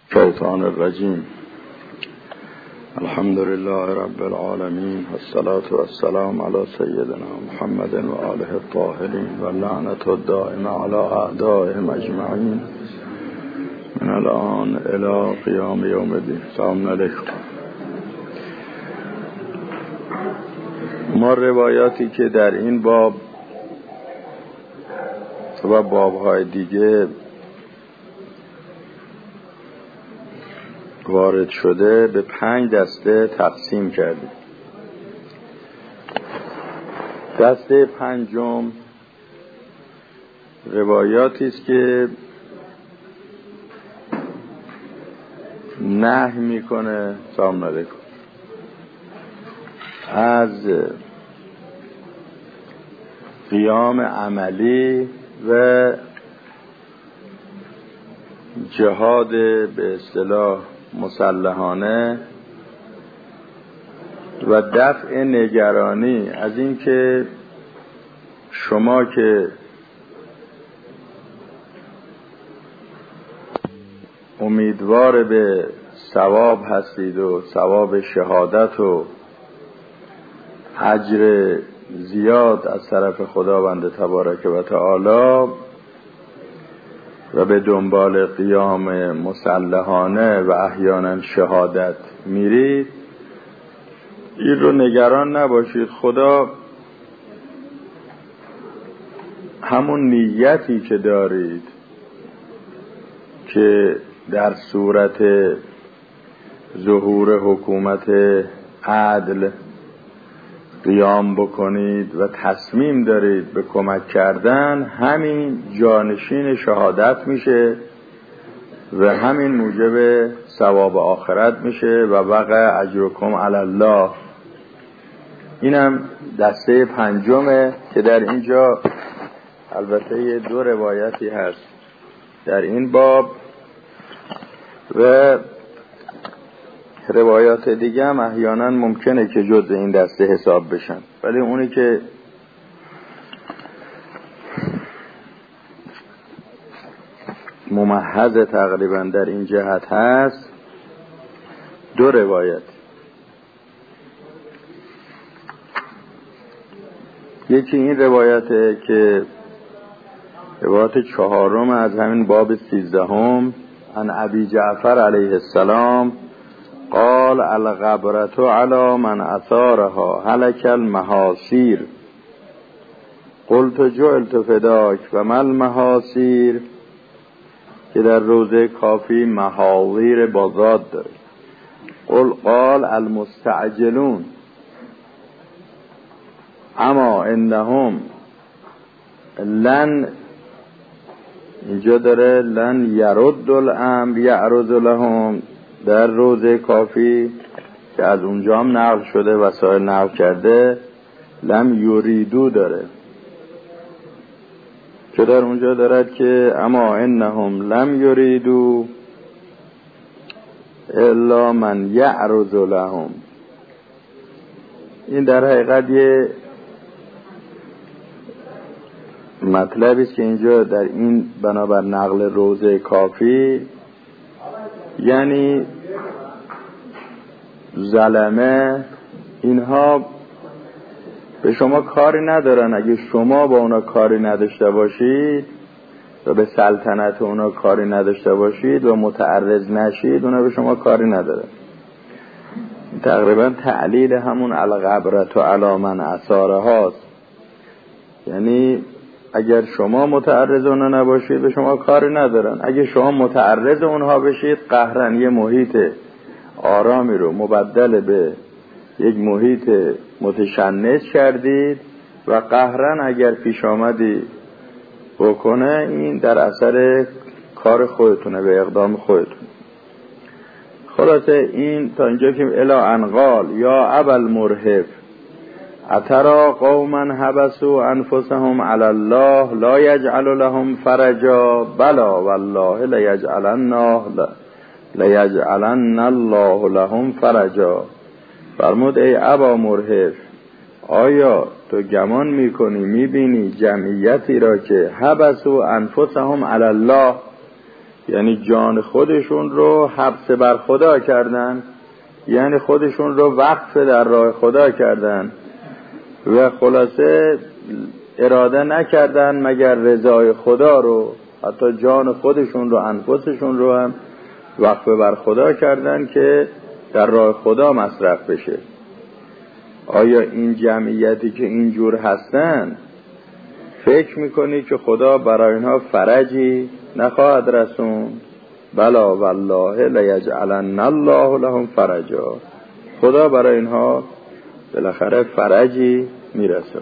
الشیطان الرجیم. الحمد لله رب العالمین والصلاة والسلام علی سیدنا محمد و آله الطاهرین و لعنت الدائمه علی اعدائهم اجمعین من الان الی قیام یوم الدین. سلام علیکم. ما روایاتی که در این باب و بابهای دیگه وارد شده به 5 دسته تقسیم کردیم. دسته پنجم روایاتی است که نهی میکنه سلام علیکم از قیام عملی و جهاد به اصطلاح مسلحانه و دفع نگرانی از این که شما که امیدوار به ثواب هستید و ثواب شهادت و اجر زیاد از طرف خداوند تبارک و تعالی و به دنبال قیام مسلحانه و احیانا شهادت میرید، این رو نگران نباشید. خدا همون نیتی که دارید که در صورت ظهور حکومت عدل قیام بکنید و تصمیم دارید به کمک کردن، همین جانشین شهادت میشه و همین موجب ثواب آخرت میشه و وقع اجرکم علی الله. اینم دسته پنجمه که در اینجا البته 2 روایتی هست در این باب و روایات دیگه هم احیانا ممکنه که جزء این دسته حساب بشن، ولی اونی که ممحض تقریبا در این جهت هست 2 روایت. یکی این روایته که روایت 4 از همین باب 13 عن ابی جعفر علیه السلام قال الغبرة على من اثارها هلك المحاصير قلت جعلت فداك و ما المحاصير، که در روزه کافی محاضیر بازاد داره. قال المستعجلون اما انهم لن، اینجا داره لن یرد الامر یعرض لهم، در روزه کافی که از اونجا هم نقل شده وسائل نقل کرده لم یریدو داره، که در اونجا دارد که اما انهم لم یریدو الا من یعرض لهم. این در حقیقت یه مطلبی است که اینجا در این بنابر نقل روزه کافی یعنی ظلمه اینها به شما کاری ندارن. اگه شما با اونا کاری نداشته باشید و به سلطنت اونا کاری نداشته باشید و متعرض نشید، اونا به شما کاری ندارن. تقریبا تعلیل همون الغبرة علی من اثاره هاست، یعنی اگر شما متعرض اونها نباشید به شما کاری ندارن. اگه شما متعرض اونها بشید قهرن یه محیط آرامی رو مبدل به یک محیط متشنج کردید و قهرن اگر پیش آمدی بکنه این در اثر کار خودتونه به اقدام خودتون. خلاصه این تا اینجا که الا انقال یا ابل مرهف اترا قوما حبسوا انفسهم علی الله لا یجعل لهم فرجا بلا والله لیجعلن الله لهم فرجا. فرمود ای ابا مرهف، آیا تو گمان میکنی میبینی جمعیتی را که حبسوا انفسهم علی الله، یعنی جان خودشون رو حبس بر خدا کردن، یعنی خودشون رو وقف در راه خدا کردن و خلاصه اراده نکردن مگر رضای خدا رو، حتی جان خودشون رو، انفسشون رو هم وقف بر خدا کردن که در راه خدا مصرف بشه. آیا این جمعیتی که اینجور هستن فکر میکنی که خدا برای اینها فرجی نخواهد رسوند؟ بلا والله لیجعلن الله لهم فرجا، خدا برای اینها بالاخره فرجی میرسونه.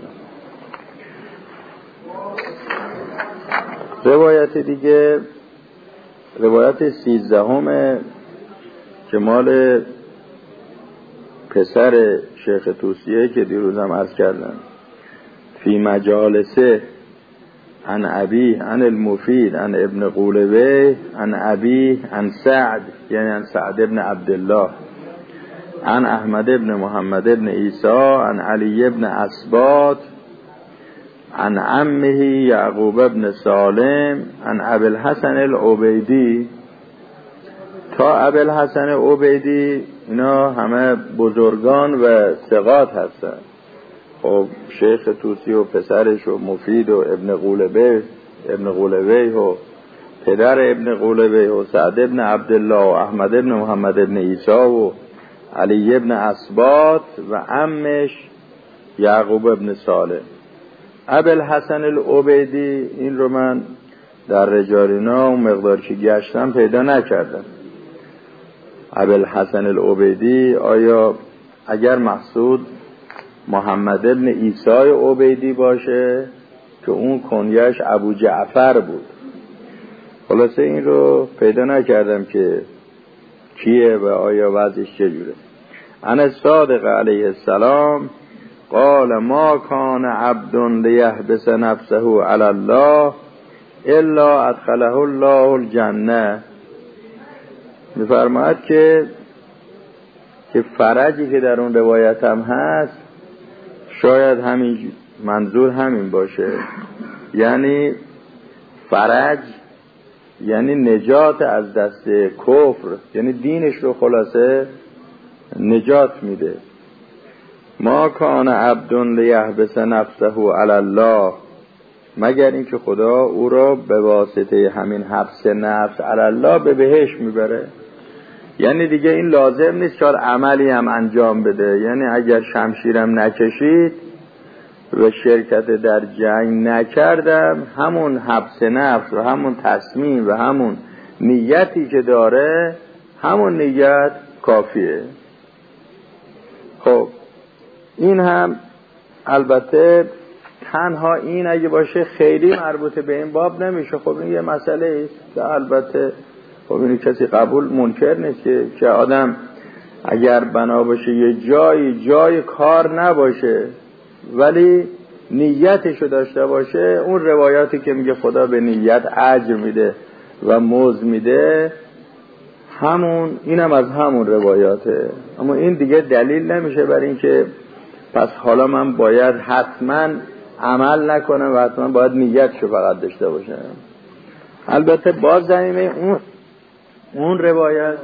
روایت دیگه، روایت 13 که مال پسر شیخ توسیه که دیروز هم عرض کردن، فی مجالسه عن ابی عن المفید عن ابن قولوی عن ابی عن سعد، یعنی عن سعد ابن عبدالله عن احمد ابن محمد ابن عیسی عن علی ابن اسباط عن عمه یعقوب ابن سالم عن ابی الحسن العبیدی. تا ابی الحسن العبیدی اینا همه بزرگان و ثقات هستن. خب شیخ توسی و پسرش و مفید و ابن قولوی و پدر ابن قولوی و سعد ابن عبدالله و احمد ابن محمد ابن عیسی و علی ابن اسباط و عمش یعقوب ابن سالم. ابی الحسن العبیدی این رو من در رجالینا و مقدار که گشتم پیدا نکردم. ابی الحسن العبیدی آیا اگر مقصود محمد ابن عیسی عبیدی باشه که اون کنیش ابو جعفر بود، خلاصه این رو پیدا نکردم که کیه و آیا وضعش چجوره. ان صادق علیه السلام قال ما کان عبد لیحبس نفسه علی الله الا ادخله الله الجنه. میفرماید که فرجی که در اون روایت هم هست شاید همین منظور همین باشه، یعنی فرج یعنی نجات از دست کفر، یعنی دینش رو خلاصه نجات میده. ما کان عبد لیحبس نفسه علی الله، مگر اینکه خدا او را به واسطه همین حبس نفس علی الله به بهشت میبره. یعنی دیگه این لازم نیست که عملی هم انجام بده، یعنی اگر شمشیرم نکشید و شرکت در جنگ نکردم، همون حبس نفس و همون تصمیم و همون نیتی که داره همون نیت کافیه. خب این هم البته تنها این اگه باشه خیلی مربوط به این باب نمیشه. خب این یه مسئله است که البته خب این کسی قبول منکر نیست که آدم اگر بنا باشه یه جای کار نباشه ولی نیتشو داشته باشه، اون روایاتی که میگه خدا به نیت اجر میده و مزد میده اینم از همون روایاته. اما این دیگه دلیل نمیشه بر این که پس حالا من باید حتما عمل نکنم و حتما باید نیتشو فقط داشته باشم. البته باز زمینه اون روایت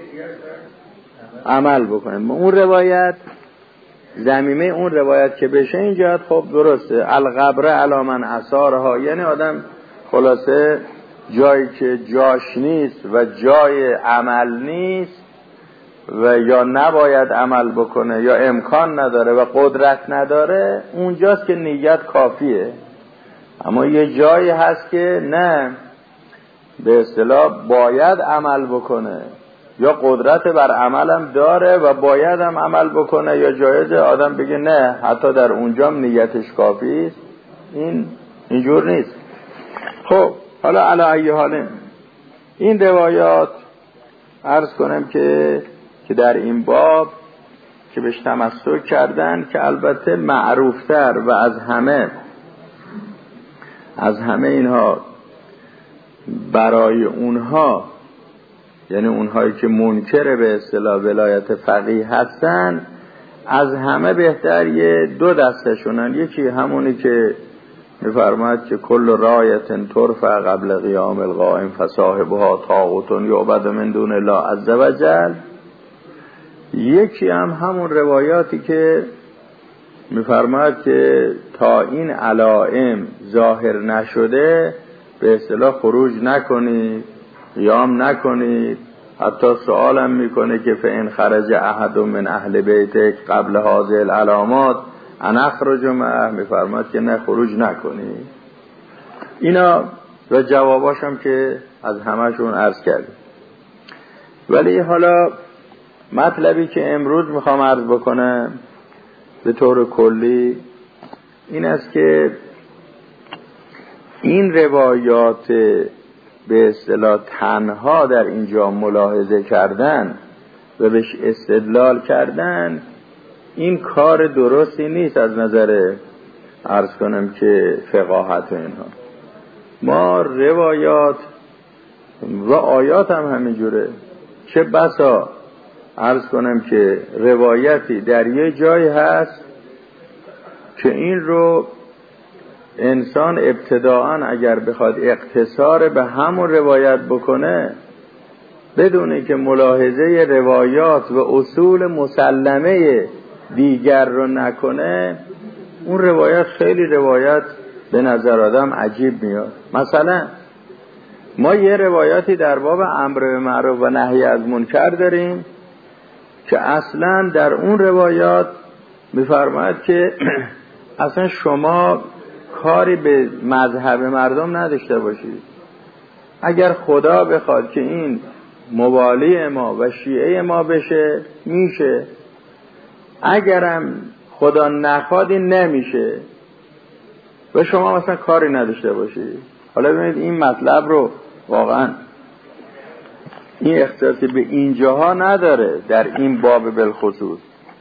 عمل بکنیم. اون روایت زمینه اون روایت که بشه این جهت خب درسته، القبر علی من اثارها، یعنی آدم خلاصه جایی که جاش نیست و جای عمل نیست و یا نباید عمل بکنه یا امکان نداره و قدرت نداره، اونجاست که نیت کافیه. اما یه جایی هست که نه، به اصطلاح باید عمل بکنه یا قدرت بر عملم داره و باید هم عمل بکنه، یا جایزه آدم بگه نه حتی در اونجام نیتش کافی است. اینجور نیست. خب حالا علی ای حال این روایات عرض کنم که در این باب که بهش تمسک کردن، که البته معروفتر و از همه اینها برای اونها، یعنی اونهایی که منکر به اصطلاح ولایت فقیه هستن، از همه بهتر دو دستشونن. یکی همونی که می‌فرماید که کل رایت ترفع قبل قیام القائم فصاحبها طاغوت یعبد من دون الله عز وجل. یکی هم همون روایاتی که می‌فرماید که تا این علائم ظاهر نشده به اصطلاح خروج نکنید، قیام نکنید. حتی سوالم میکنه که فإن خرج احد من اهل بیتک قبل هذه العلامات ان اخرج معه، میفرماید که نه، خروج نکنید. اینا و جواباشم که از همشون عرض کردیم. ولی حالا مطلبی که امروز میخوام عرض بکنم به طور کلی این است که این روایات به اصطلاح تنها در اینجا ملاحظه کردن و بهش استدلال کردن این کار درستی نیست از نظر عرض کنم که فقاهت و اینها. ما روایات و آیات هم همینجوره. چه بسا عرض کنم که روایتی در یه جای هست که این رو انسان ابتداعاً اگر بخواد اقتصار به همون روایت بکنه بدون که ملاحظه روایات و اصول مسلمه دیگر رو نکنه، اون روایت خیلی روایت به نظر آدم عجیب میاد. مثلا ما یه روایتی در باب امر به معروف و نهی از منکر داریم که اصلا در اون روایات میفرماید که اصلا شما کاری به مذهب مردم نداشته باشید. اگر خدا بخواد که این موالی ما و شیعه ما بشه میشه، اگرم خدا نخواد این نمیشه و شما مثلا کاری نداشته باشید. حالا ببینید این مطلب رو واقعا این اختصاصی به اینجاها نداره در این باب بالخصوص.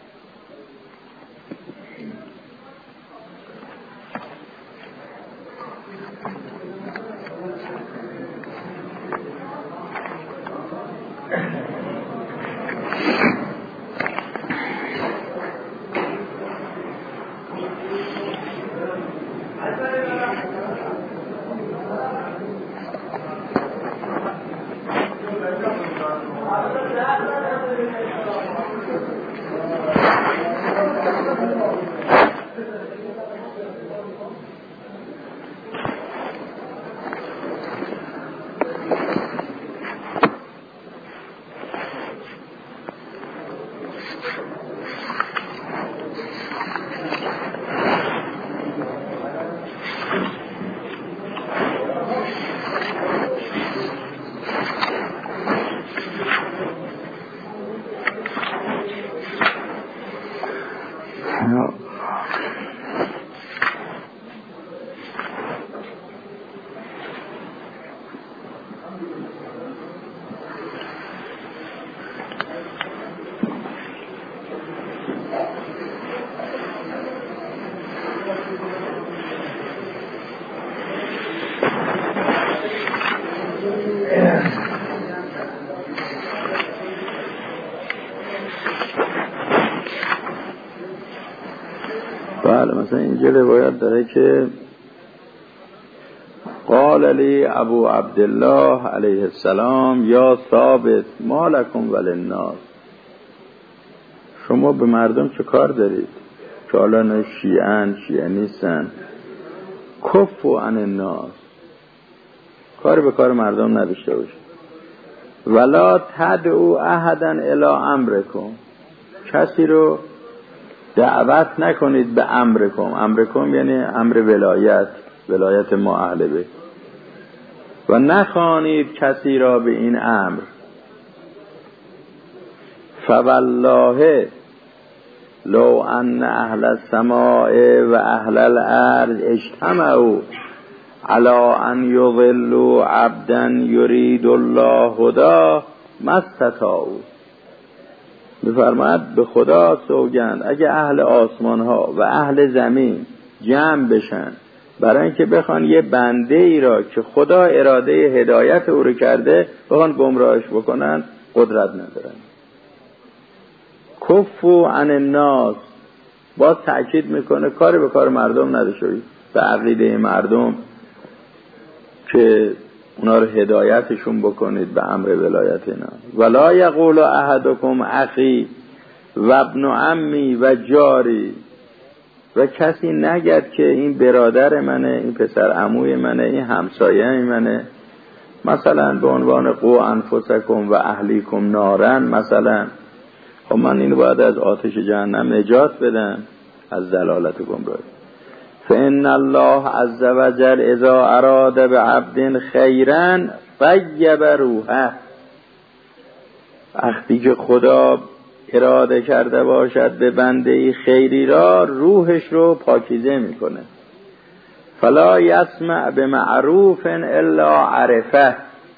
بله، مثلا اینجا روایت داره که قال لی ابو عبدالله علیه السلام یا ثابت ما لکم وللناس، شما به مردم چه کار دارید که حالا نه شیعه نیستن، کفو عن الناس، کار به کار مردم نداشته باشید، ولا تدعو احدا الی امرکم، کسی رو دعوت نکنید به امرکم. امرکم یعنی امر ولایت ما اهل بیت، و نخوانید کسی را به این امر. فوالله لو ان اهل السماء و اهل الارض اجتمعوا علی ان یضلوا عبدا یرید الله هداه ما استطاعوا. بفرماید به خدا سوگند اگه اهل آسمان ها و اهل زمین جمع بشن برای اینکه بخوان یه بنده ای را که خدا اراده هدایت او رو کرده بخوان گمراهش بکنن، قدرت ندارن. کفو عن الناس، باز تأکید میکنه کاری به کار مردم نداشته باشید. به عقیده مردم که اونا رو هدایتشون بکنید به امر ولایت اینا. ولا یقول احدکم اخی و ابن عمی و جاری، و کسی نگد که این برادر منه، این پسر عموی منه، این همسایه منه، مثلا به عنوان قو انفسکم و اهلیکم نارن، مثلا خب من اینو باید از آتش جهنم نجات بدم، از ضلالت و گمراهی. فإن الله عز وجل اذا اراد بعبد خیرا طیب روحه، وقتی که خدا اراده کرده باشد به بنده خیری را، روحش رو پاکیزه میکنه. فلا یسمع بمعروف الا عرفه،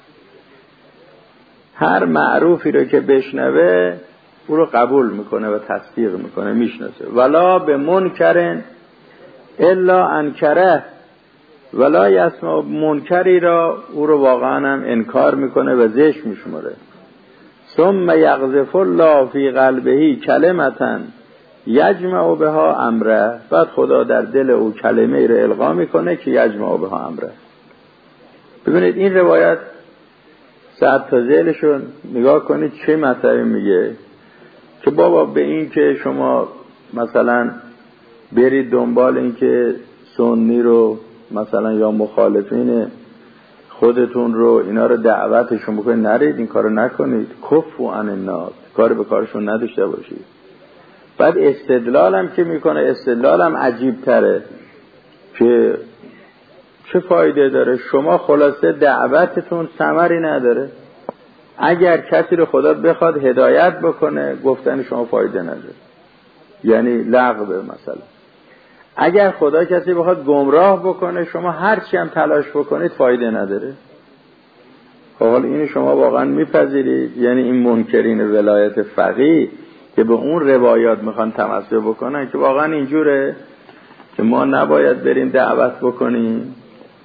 هر معروفی رو که بشنوه او رو قبول میکنه و تصدیق میکنه، میشناسه. ولا به منکر الا انکره، ولا یسمع منکری را او رو واقعا هم انکار میکنه و زشت میشمره. ثم یقذف الله فی قلبه کلمتا یجمع بها امره، بعد خدا در دل او کلمه ای را القا میکنه که یجمع بها امره. ببینید این روایت ساعت تا ذیلشون نگاه کنید چه مطلبی میگه، که بابا به این که شما مثلا برید دنبال این که سنی رو مثلا یا مخالفین خودتون رو اینا رو دعوتشون بکنید، نرید این کارو نکنید، کفو عن الناس، کار به کارشون نداشته باشید. بعد استدلالم که میکنه، استدلالم عجیب تره که چه فایده داره، شما خلاصه دعوتتون ثمری نداره، اگر کسی رو خدا بخواد هدایت بکنه گفتن شما فایده نداره، یعنی لغوه. مثلا اگر خدا کسی بخواد گمراه بکنه شما هر چی هم تلاش بکنید فایده نداره. خب حالا اینو شما واقعا میپذیرید؟ یعنی این منکرین ولایت فقیه که به اون روایات میخوان تمسک بکنن که واقعا اینجوره که ما نباید بریم دعوت بکنیم؟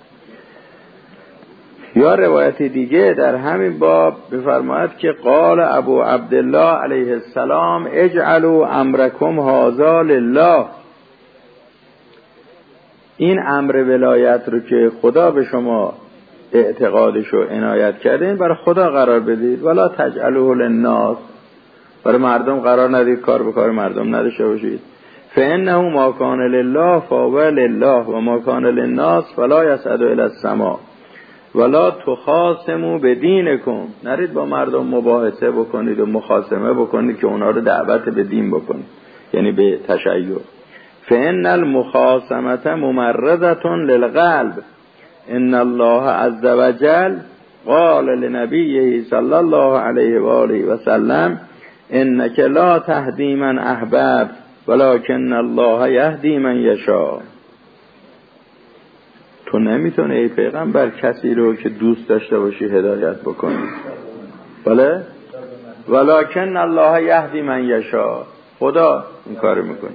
یا روایت دیگه در همین باب بفرماید که قال ابو عبدالله علیه السلام اجعلوا امرکم هذا لله، این امر ولایت رو که خدا به شما اعتقادش رو عنایت کرده این برای خدا قرار بدید، ولا تجعلوه للناس، برای مردم قرار ندید، کار به کار مردم نداشته باشید. فانه ما کان لله فهو لله و ما کان للناس فلا یصعد الی السماء ولا تخاصموا بدینکم، نرید با مردم مباحثه بکنید و مخاصمه بکنید که اونا رو دعوت به دین بکنید، یعنی به تشیع. فان المخاصمه ممرضه للقلب، ان الله عز وجل قال لنبیه صلی الله علیه و آله و سلم انک لا تهدی من احببت ولکن الله یهدی من یشاء. تو نمیتونه ای پیغمبر کسی رو که دوست داشته باشی هدایت بکنی، بله؟ ولکن الله یهدی من یشاء، خدا این کارو میکنه.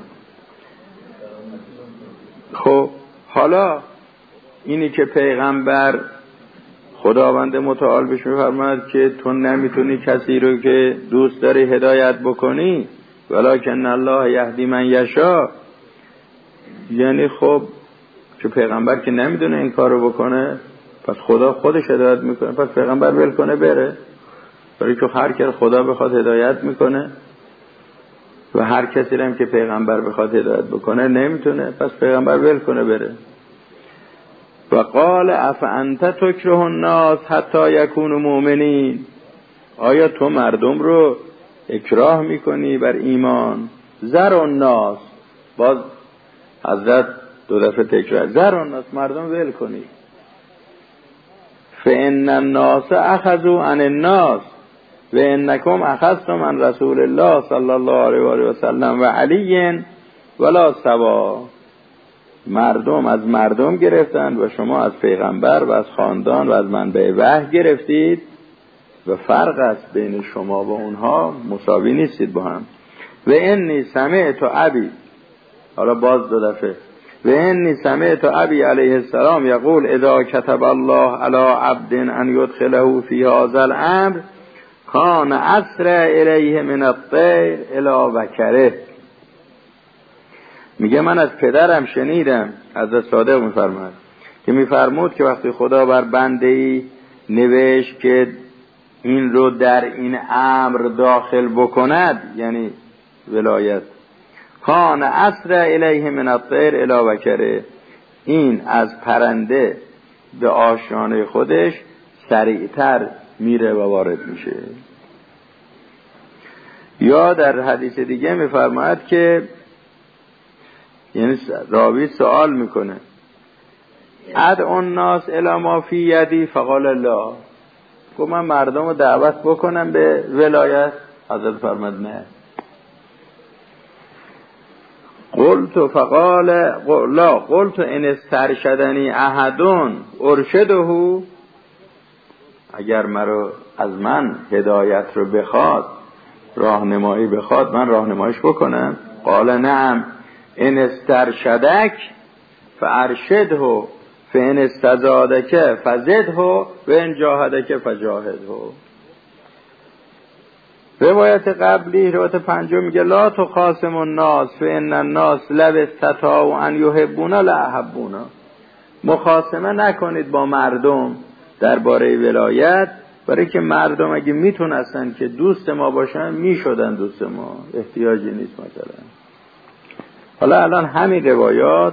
خب حالا اینی که پیغمبر خداوند متعال بهش میفرماید که تو نمیتونی کسی رو که دوست داری هدایت بکنی، ولکن الله یهدی من یشاء، یعنی خب که پیغمبر که نمیدونه این کارو بکنه پس خدا خودش هدایت میکنه، پس پیغمبر ول کنه بره، برای که هر کس خدا بخواد هدایت میکنه و هر کسی هم که پیغمبر بخواد هدایت بکنه نمیتونه، پس پیغمبر ول کنه بره. و قال افانت تکره الناس حتی یکونوا مؤمنین، آیا تو مردم رو اکراه میکنی بر ایمان؟ زر الناس، باز حضرت دو دفعه تکرار، زر الناس، مردم ول کنی. فان الناس اخذوا عن الناس و انکم اخذتم عن رسول الله صلی الله علیه و آله و سلم و علی ولا سوا، مردم از مردم گرفتند و شما از پیغمبر و از خاندان و از منبع وحی گرفتید و فرق است بین شما و اونها، مساوی نیستید با هم. و انی سمعت ابی، حالا باز دو دفعه، و انی سمعت ابی علیه السلام یقول اذا كتب الله علی عبد ان يدخله فی هذا الامر کان اسرع الیه من الطیر الی وکره. میگه من از پدرم شنیدم، حضرت صادق میفرماد که میفرمود که وقتی خدا بر بنده‌ای نوشت که این رو در این امر داخل بکند، یعنی ولایت، کان اسرع الیه من الطیر الی وکره، این از پرنده به آشیانه خودش سریعتر میره و وارد میشه. یا در حدیث دیگه میفرماید که یعنی راوی سوال میکنه ادعو الناس الی ما فی یدی فقال لا، گفت من مردم رو دعوت بکنم به ولایت؟ حضرت فرمود نه. قلت فقال لا، قلت ان استرشدنی احد ارشده، اگر مرا از من هدایت رو بخواد، راهنمایی بخواد، من راهنماییش بکنم؟ قال نعم ان استرشدک فارشده فان استزادک فزده و ان جاهدک فجاهده. روایت قبلی، روایت پنجم میگه لا تخاصم الناس فان الناس لو استطاعوا ان یحبونا لاحبونا، مخاصمه نکنید با مردم درباره ولایت، برای که مردم اگه میتونستن که دوست ما باشن میشدن دوست ما، احتیاجی نیست. مثلا حالا الان همین روایات،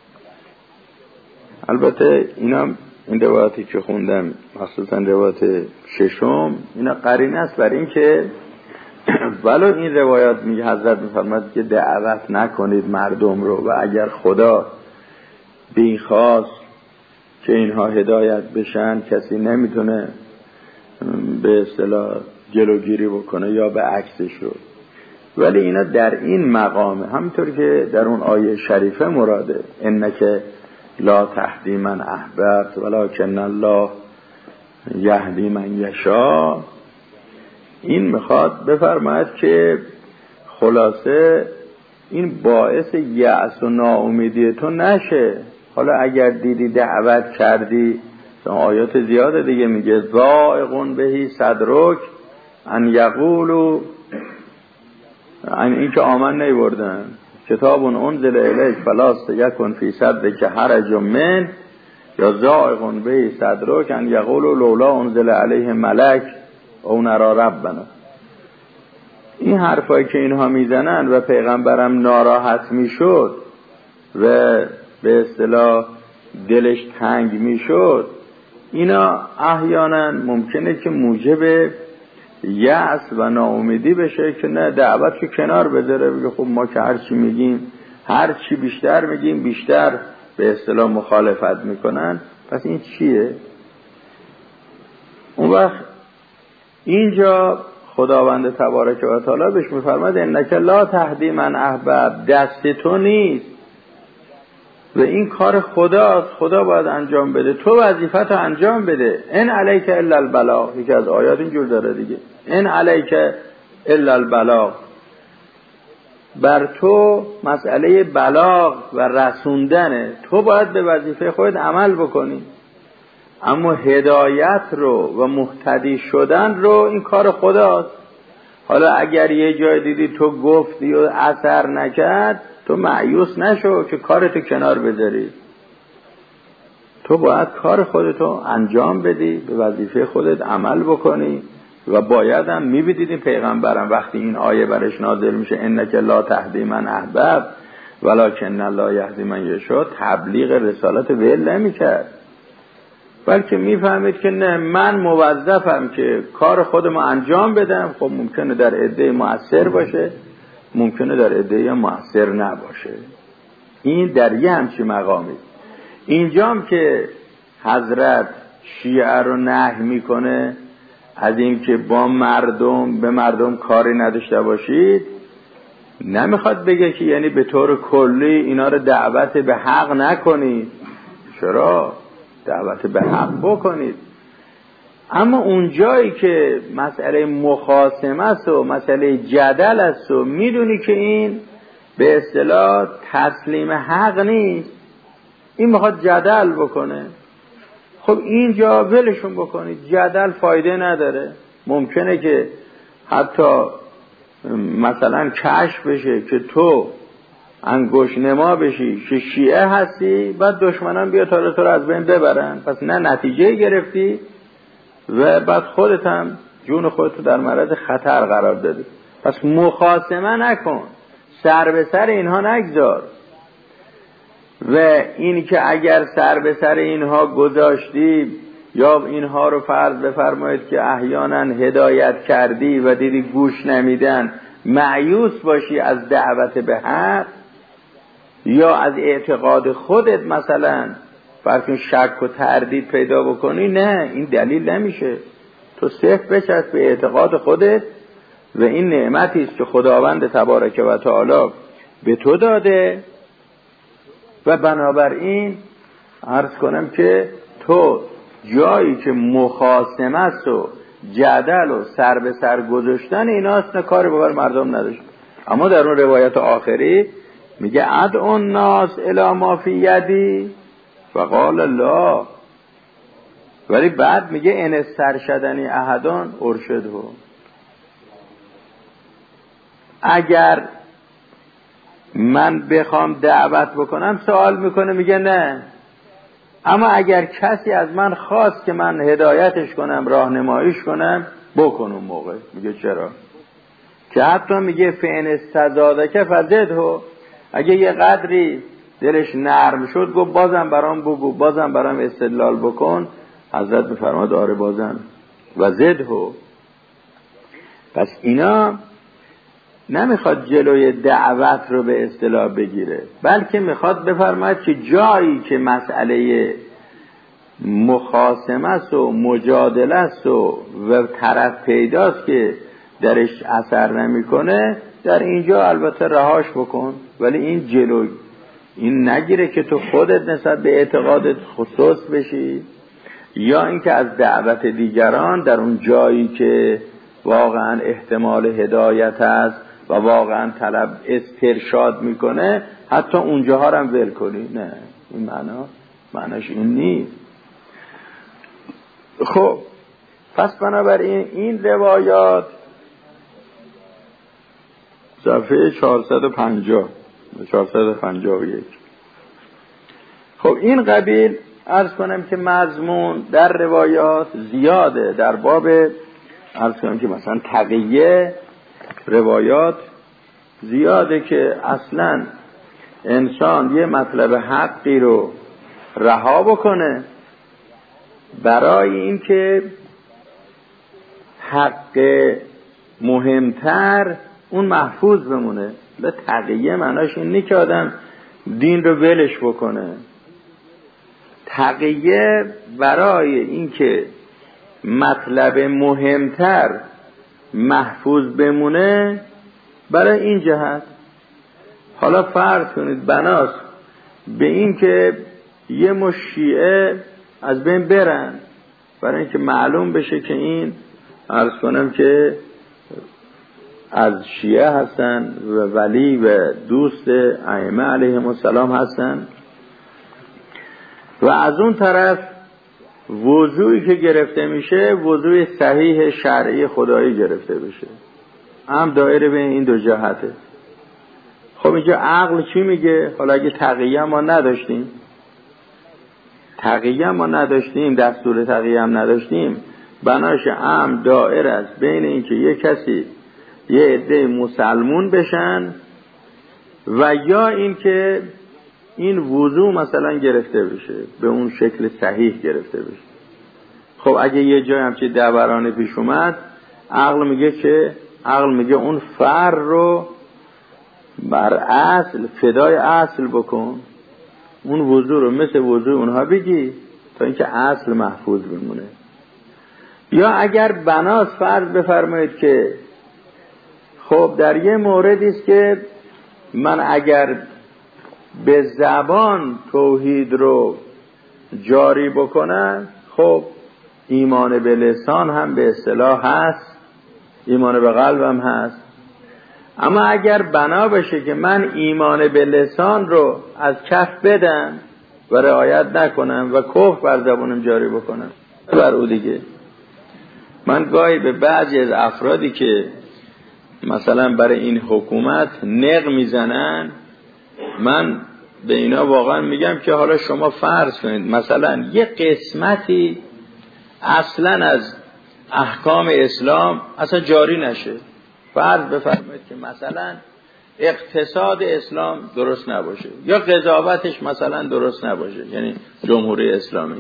البته این روایاتی که خوندم مخصوصا روایت ششم، اینا قرینه است بر این که ولو این روایات میگه حضرت میفرماد که دعوت نکنید مردم رو، و اگر خدا بیخواست که اینها هدایت بشن کسی نمیتونه به اصطلاح جلوگیری بکنه یا به عکسش رو، ولی اینا در این مقامه، همینطور که در اون آیه شریفه مراده انک لا تهدی من احببت ولکن الله یهدی من یشاء. این میخواد بفرماید که خلاصه این باعث یأس و ناامیدی تو نشه. حالا اگر دیدی دعوت کردی، آیات زیاده دیگه میگه ضائق بهی صدرک ان یقولوا، این که آمن نیوردن، کتاب انزل الیک فلا یکن فی صدرک حرج من، یا ضائق بهی صدرک ان یقولوا لولا انزل علیه ملک او نرا ربنا. این حرفایی که اینها میزنن و پیغمبرم ناراحت میشد و به اصطلاح دلش تنگ میشد، اینا احیانا ممکنه که موجب یأس و ناامیدی بشه که نه، دعوت رو کنار بذاره، بگه خب ما که هر چی میگیم، هر چی بیشتر میگیم بیشتر به اصطلاح مخالفت میکنن، پس این چیه؟ اون وقت اینجا خداوند تبارک و تعالی بهش میفرماد انک لا تهدی من احببت، دست تو نیست و این کار خداست، خدا باید انجام بده، تو وظیفت رو انجام بده. ان علیک الا البلاغ، یکی از آیات اینجور داره دیگه، ان علیک الا البلاغ، بر تو مسئله بلاغ و رسوندنه، تو باید به وظیفه خودت عمل بکنی، اما هدایت رو و مهتدی شدن رو این کار خداست. حالا اگر یه جای دیدی تو گفتی و اثر نکرد، تو مایوس نشو که کارتو کنار بذاری، تو باید کار خودتو انجام بدی، به وظیفه خودت عمل بکنی. و باید هم میبینید پیغمبرم وقتی این آیه برش نازل میشه انک لا تهدی من احببت ولکن الله یهدی من یشاء، تبلیغ رسالت ول نمیکرد، بلکه میفهمید که نه، من موظفم که کار خودمو انجام بدم. خب ممکنه در عده مؤثر باشه، ممکنه در عده مؤثر نباشه، این در یه همچین مقامی. اینجام که حضرت شیعه رو نهی میکنه از این که با مردم به مردم کاری نداشته باشید، نمیخواد بگه که یعنی به طور کلی اینا رو دعوت به حق نکنید، چرا؟ دعوت به حق بکنید، اما اون جایی که مسئله مخاصمه است و مسئله جدل است و میدونی که این به اصطلاح تسلیم حق نیست، این میخواد جدل بکنه، خب اینجا ولشون بکنید، جدل فایده نداره. ممکنه که حتی مثلا کشف بشه که تو انگشت نما بشی که شیعه هستی، بعد دشمنان بیا تا تو رو از بین ببرن. پس نه نتیجه گرفتی و بعد خودت هم جون خودت در معرض خطر قرار دادی. پس مخاصمه نکن، سر به سر اینها نگذار. و این که اگر سر به سر اینها گذاشتی یا اینها رو فرض بفرمایید که احیانا هدایت کردی و دیدی گوش نمیدن، مایوس باشی از دعوت به حق یا از اعتقاد خودت مثلا برکن شک و تردید پیدا بکنی، نه، این دلیل نمیشه. تو صرف بچسب به اعتقاد خودت و این نعمتی است که خداوند تبارک و تعالی به تو داده و بنابراین عرض کنم که تو جایی که مخاصمه است و جدل و سر به سر گذاشتن ایناست، کاری به مردم نداشت. اما در اون روایت آخری میگه ادعو الناس الی ما فی یدی فقال الله، ولی بعد میگه ان استرشدنی احدان ارشده. اگر من بخوام دعوت بکنم سوال میکنه، میگه نه، اما اگر کسی از من خواست که من هدایتش کنم، راهنماییش کنم، بکن اون موقع. میگه چرا؟ که حتی میگه فین استزادک فزده، اگه یه قدری دلش نرم شد گفت بازم برام بگو، بازم برام استدلال بکن، حضرت میفرماد آره بازم و زده. پس اینا نمیخواد جلوی دعوت رو به اصطلاح بگیره، بلکه میخواد بفرماید که جایی که مسئله مخاصمه است و مجادله است و طرف پیداست که درش اثر نمیکنه، در اینجا البته رهاش بکن، ولی این جلوی این نگیره که تو خودت نسبت به اعتقادت خصوص بشی، یا اینکه از دعوت دیگران در اون جایی که واقعا احتمال هدایت است و واقعا طلب استرشاد میکنه حتی اونجاها رو هم ول کنی. نه، این معناش این نیست. خب پس بنابراین این روایات صفحه 451. خب این قبیل عرض کنم که مضمون در روایات زیاده. در باب عرض کنم که مثلا تقیه روایات زیاده که اصلا انسان یه مطلب حقی رو رها بکنه برای اینکه حق مهمتر اون محفوظ بمونه. تقیه معناش این نیست که آدم دین رو ولش بکنه. تقیه برای اینکه مطلب مهمتر محفوظ بمونه، برای این جهت. حالا فرض کنید بناس به این که یه مشیعه از بین برن برای اینکه معلوم بشه که این عرض کنم که از شیعه هستن و ولی و دوست ائمه علیهم السلام هستن، و از اون طرف وضوعی که گرفته میشه وضوع صحیح شرعی خدایی گرفته بشه، هم دایره بین این دو جهته. خب اینجا عقل چی میگه؟ حالا اگه تقیه ما نداشتیم، دستور تقیه هم نداشتیم، بناش هم دایره است بین این که یه کسی یه عده مسلمون بشن و یا این که این وضوع مثلا گرفته بشه، به اون شکل صحیح گرفته بشه. خب اگه یه جای همچه دورانه پیش اومد، عقل میگه اون فر رو بر اصل فدای اصل بکن، اون وضوع رو مثل وضوع اونها بگی تا اینکه اصل محفوظ بمونه. یا اگر بناس فرض بفرمایید که خب در یه موردی است که من اگر به زبان توحید رو جاری بکنم، خب ایمان به لسان هم به اصطلاح هست، ایمان به قلب هم هست، اما اگر بنا بشه که من ایمان به لسان رو از کف بدم و رعایت نکنم و کفر بر زبانم جاری بکنم، بر او دیگه. من گاهی به بعضی از افرادی که مثلا برای این حکومت نق میزنن من به اینا واقعا میگم که حالا شما فرض کنید مثلا یه قسمتی اصلا از احکام اسلام اصلا جاری نشه. فرض بفرمایید که مثلا اقتصاد اسلام درست نباشه یا قضاوتش مثلا درست نباشه، یعنی جمهوری اسلامی،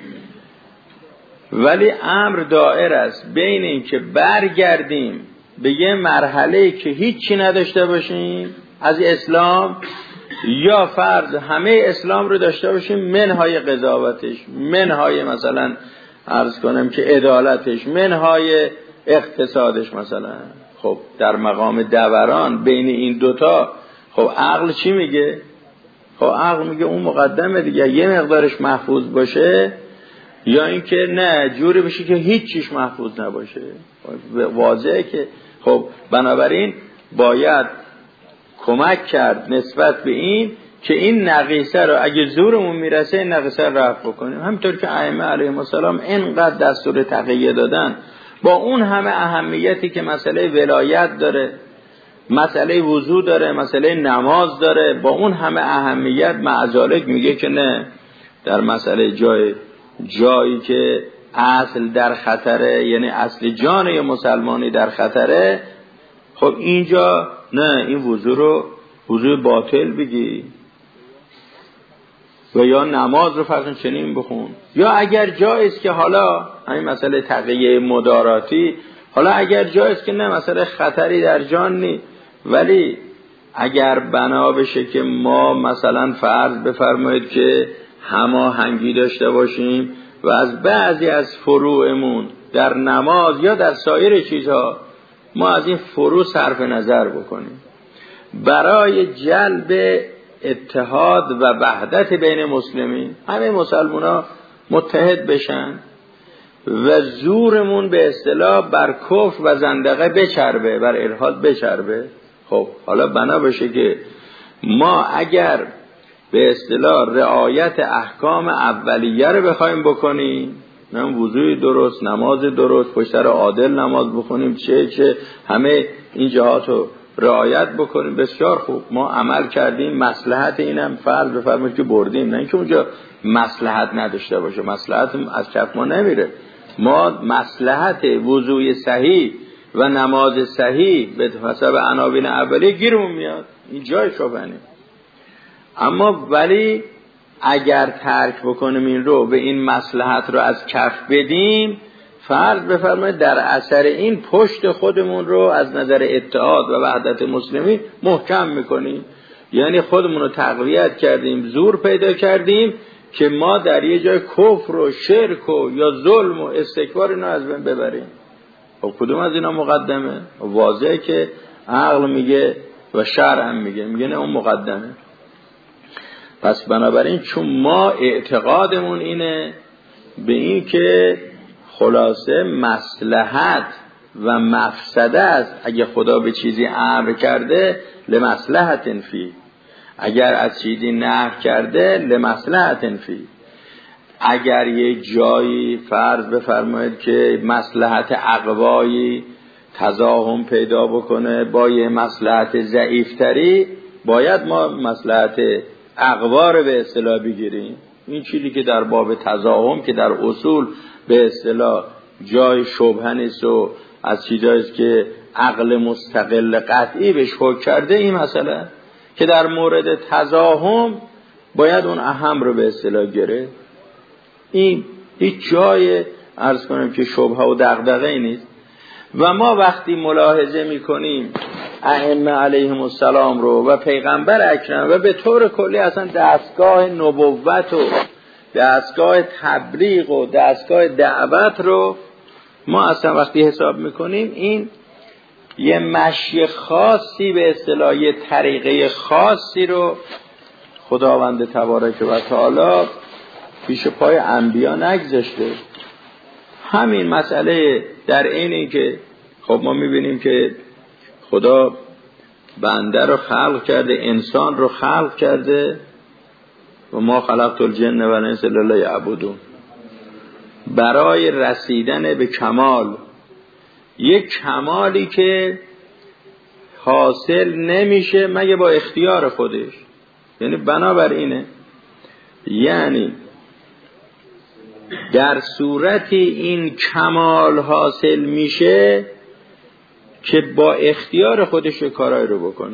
ولی امر دائر است بین این که برگردیم به یه مرحله که هیچی نداشته باشیم از اسلام، یا فرض همه اسلام رو داشته باشیم منهای قضاوتش، منهای مثلا عرض کنم که عدالتش، منهای اقتصادش مثلا. خب در مقام دوران بین این دوتا خب عقل چی میگه؟ خب عقل میگه اون مقدمه دیگه، یه مقدارش محفوظ باشه یا اینکه نه جوری بشه که هیچ چیش محفوظ نباشه. واضحه که خب بنابراین باید کمک کرد نسبت به این که این نقیصه رو اگه زورمون میرسه این نقیصه رو رفع بکنیم. همینطور که ائمه علیهم السلام اینقدر دستور تقیه دادن، با اون همه اهمیتی که مسئله ولایت داره، مسئله وضو داره، مسئله نماز داره، با اون همه اهمیت معذالک میگه که نه، در مسئله جایی که اصل در خطره، یعنی اصل جان یه مسلمانی در خطره، خب اینجا نه، این وضو باطل بگی و یا نماز رو فرضاً چنین بخون. یا اگر جایست که حالا همین مسئله تقیه مداراتی، حالا اگر جایست که نه مسئله خطری در جان نی، ولی اگر بنا بشه که ما مثلا فرض بفرمایید که هماهنگی داشته باشیم و از بعضی از فروعمون در نماز یا در سایر چیزها ما از این فروع صرف نظر بکنیم برای جلب اتحاد و وحدت بین مسلمین، همه مسلمان‌ها متحد بشن و زورمون به اصطلاح بر کفر و زندقه بچربه، بر الحاد بچربه. خب حالا بنا بشه که ما اگر به اصطلاح رعایت احکام اولیه رو بخوایم بکنیم، نه وضوی درست، نماز درست، پشت سر عادل نماز بخونیم، چه همه این جهات رو رعایت بکنیم، بسیار خوب، ما عمل کردیم. مصلحت اینم فرض بفرمایید که بردیم، نه اینکه اونجا مصلحت نداشته باشه، مصلحت از کف ما نمیره. ما مصلحت وضوی صحیح و نماز صحیح به حسب عناوین اولیه گیرمون میاد، این جای شبهه. اما ولی اگر ترک بکنیم این رو، به این مصلحت رو از کف بدیم، فرض بفرمایید در اثر این پشت خودمون رو از نظر اتحاد و وحدت مسلمین محکم میکنیم، یعنی خودمون رو تقویت کردیم، زور پیدا کردیم که ما در یه جای کفر و شرک و یا ظلم و استکبار اینو از بین ببریم. خب کدوم از اینا مقدمه؟ واضحه که عقل میگه و شرع هم میگه نه اون مقدمه. پس بنابراین چون ما اعتقادمون اینه به این که خلاصه مصلحت و مفسده است، اگه خدا به چیزی امر کرده لمصلحت فی، اگر از چیزی نهی کرده لمصلحت فی. اگر یه جایی فرض بفرمایید که مصلحت اقوایی تزاحم پیدا بکنه با یه مصلحت ضعیفتری، باید ما مصلحت اقوا رو به اصطلاح بگیریم. این چیزی که در باب تزاحم که در اصول به اصطلاح جای شبهه نیست و از چیزاییست که عقل مستقل قطعی بهش حکم کرده، این مسئله که در مورد تزاحم باید اون اهم رو به اصطلاح گرفت. این هیچ جای عرض کنم که شبهه و دغدغه نیست. و ما وقتی ملاحظه میکنیم ائمه علیهم السلام رو و پیغمبر اکرم و به طور کلی اصلا دستگاه نبوت و دستگاه تبلیغ و دستگاه دعوت رو ما اصلا وقتی حساب میکنیم، این یه مشی خاصی به اصطلاح یه طریقه خاصی رو خداوند تبارک و تعالی پیش پای انبیا نگذاشته. همین مسئله در اینه که خب ما میبینیم که خدا بنده رو خلق کرده، انسان رو خلق کرده و ما خلقت الجن و الانس الا لیعبدون، برای رسیدن به کمال، یک کمالی که حاصل نمیشه مگه با اختیار خودش. یعنی بنابراینه، یعنی در صورتی این کمال حاصل میشه که با اختیار خودش کارایی رو بکنه،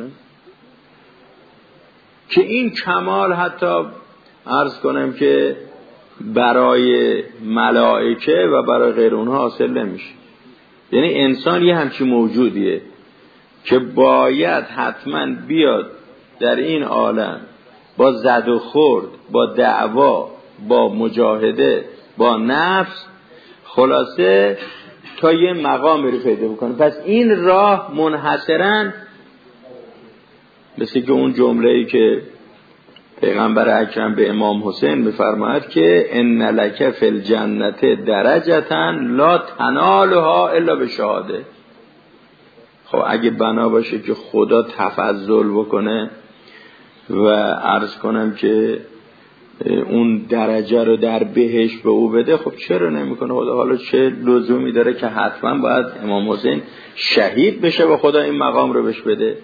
که این کمال حتی عرض کنم که برای ملائکه و برای غیر اونها حاصل نمیشه. یعنی انسان یه همچین موجودیه که باید حتما بیاد در این عالم با زد و خورد، با دعوا، با مجاهده، با نفس، خلاصه تا یه مقامی رو پیدا بکنه. پس این راه منحصراً مثل که اون جمله‌ای که پیغمبر اکرم به امام حسین می‌فرماید که ان لک فی الجنة درجة لا تنالها الا بشهاده. خب اگه بنا باشه که خدا تفضل بکنه و عرض کنم که اون درجه رو در بهشت به او بده، خب چرا نمیکنه خدا؟ حالا چه لزومی داره که حتما باید امام حسین شهید بشه و خدا این مقام رو بهش بده؟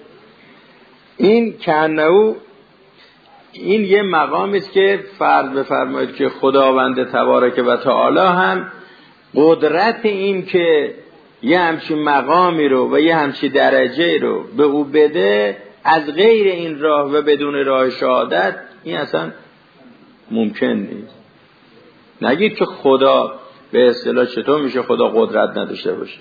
این کنه این یه مقامی است که فرض بفرمایید که خداوند تبارک و تعالی هم قدرت این که یه همچین مقامی رو و یه همچین درجه رو به او بده از غیر این راه و بدون راه شهادت، این اصلا ممکن نیست. نگید که خدا به اصطلاح چطور میشه خدا قدرت نداشته باشه.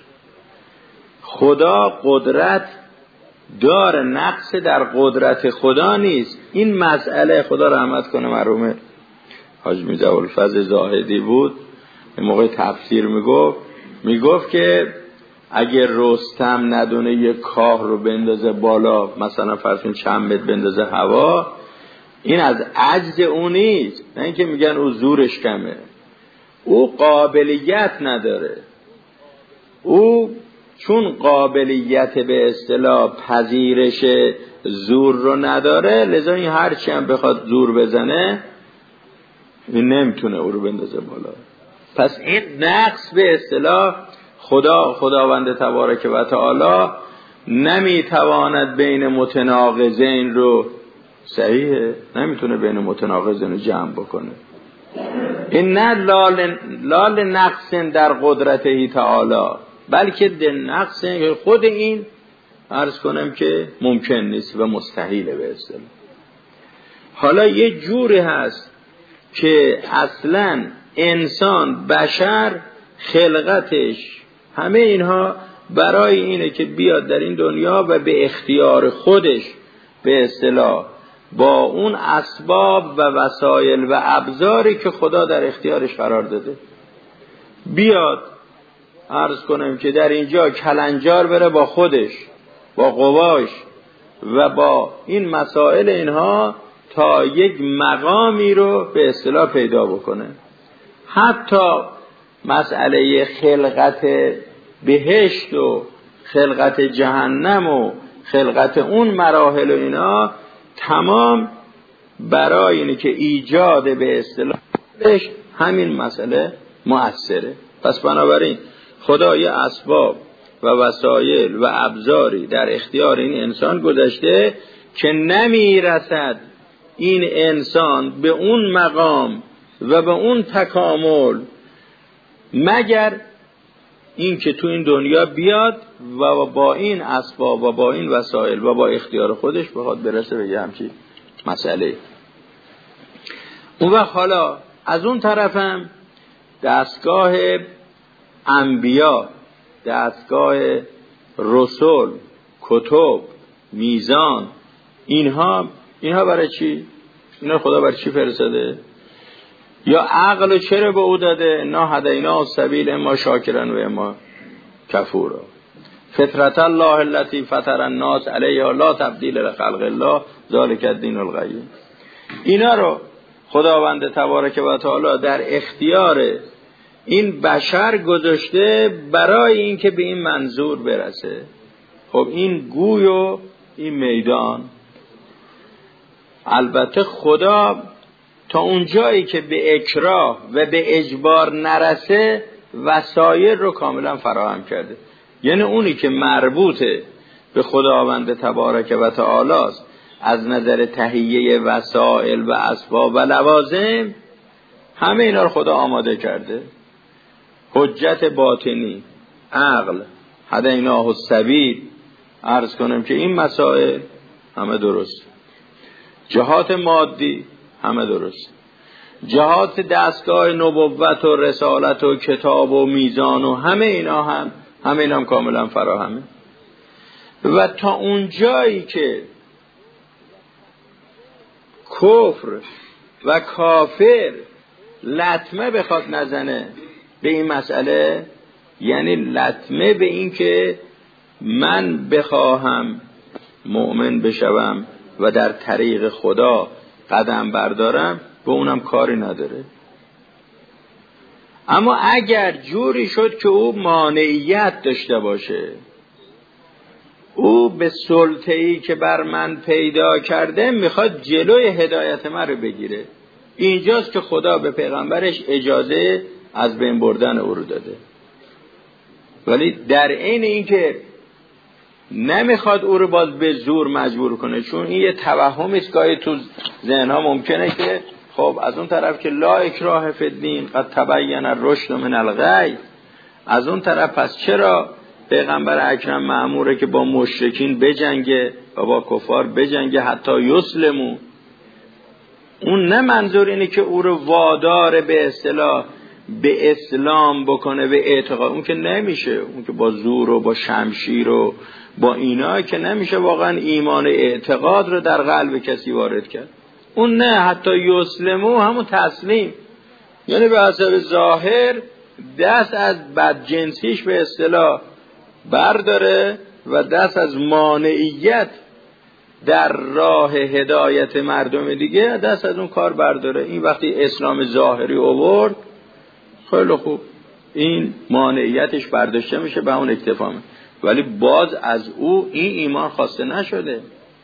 خدا قدرت داره، نقص در قدرت خدا نیست. این مسئله خدا رحمت کنه مرحوم حاج میرزا ابوالفضل زاهدی بود، این موقع تفسیر میگفت که اگر رستم ندونه یک کاه رو بندازه بالا، مثلا فرض کن چند متر بندازه هوا، این از عجز او نیست، نه اینکه میگن او زورش کمه، او قابلیت نداره. او چون قابلیت به اصطلاح پذیرش زور رو نداره، لذا این هرچی هم بخواد زور بزنه این نمیتونه او رو بندازه بالا. پس این نقص به اصطلاح خداوند تبارک و تعالی نمیتواند بین متناقضین رو، صحیحه، نمیتونه بین متناقضین رو جمع بکنه. این نه لال نقص در قدرته تعالی، بلکه در نقص خود این عرض کنم که ممکن نیست و مستحیله به اصطلاح. حالا یه جوری هست که اصلا انسان بشر خلقتش همه اینها برای اینه که بیاد در این دنیا و به اختیار خودش به اصطلاح با اون اسباب و وسایل و ابزاری که خدا در اختیارش قرار داده بیاد، عرض کنم که در اینجا کلنجار بره با خودش، با قواش و با این مسائل اینها تا یک مقامی رو به اصطلاح پیدا بکنه. حتی مسئله خلقت بهشت و خلقت جهنم و خلقت اون مراحل و اینا تمام برای اینه که ایجاد به اصطلاح همین مسئله مؤثره. پس بنابراین خدا یه اسباب و وسایل و ابزاری در اختیار این انسان گذاشته که نمیرسد این انسان به اون مقام و به اون تکامل مگر این که تو این دنیا بیاد و با این اسباب و با این وسایل و با اختیار خودش بخواد برسه به یه همچین مسئله. اون وقت حالا از اون طرفم دستگاه انبیا، دستگاه رسول، کتب، میزان، اینها برای چی؟ اینا خدا برای چی فرستاده؟ یا عقل چرا به او داده؟ نا هدینا السبیل اما شاکرا و اما کفورا. فطرت الله التي فطر الناس علیها لا تبدیل لخلق الله ذلک الدین القیم. اینا رو خداوند تبارک و تعالی در اختیار این بشر گذاشته برای این که به این منظور برسه. خب این گوی و این میدان، البته خدا تا اون جایی که به اکراه و به اجبار نرسه وسایل رو کاملا فراهم کرده. یعنی اونی که مربوطه به خداوند تبارک و تعالی است از نظر تهیه وسائل و اسباب و لوازم، همه اینا رو خدا آماده کرده. حجت باطنی، عقل، هدیناه السبیل، عرض کنم که این مسائل همه درست. جهات مادی همه درست. جهات دستگاه نبوت و رسالت و کتاب و میزان و همه اینا هم کاملا فراهمه. و تا اون جایی که کفر و کافر لطمه بخواد نزنه به این مسئله، یعنی لطمه به این که من بخواهم مؤمن بشوم و در طریق خدا قدم بردارم، به اونم کاری نداره. اما اگر جوری شد که او مانعیت داشته باشه، او به سلطه‌ای که بر من پیدا کرده میخواد جلوی هدایت من رو بگیره، اینجاست که خدا به پیغمبرش اجازه از بین بردن او رو داده. ولی در عین این که نمیخواد او رو باز به زور مجبور کنه، چون این یه توهمی است گاهی تو ذهن‌ها ممکنه که خب از اون طرف که لا اکراه فی الدین قد تبین الرشد من الغی، از اون طرف پس چرا پیغمبر اکرم مأموره که با مشرکین بجنگه و با کفار بجنگه حتی یسلمو؟ اون نه منظور اینه که او رو وادار به اصطلاح به اسلام بکنه، به اعتقاد. اون که نمیشه، اون که با زور و با شمشیر و با اینا که نمیشه واقعا ایمان اعتقاد رو در قلب کسی وارد کرد. اون نه، حتی یسلمو همون تسلیم، یعنی به حسب ظاهر دست از بدجنسیش به اصطلاح برداره و دست از مانعیت در راه هدایت مردم دیگه دست از اون کار برداره. این وقتی اسلام ظاهری آورد، خیلی خوب، این مانعیتش برداشته میشه، به اون اکتفا میشه، ولی باز از او این ایمان خواسته نشده.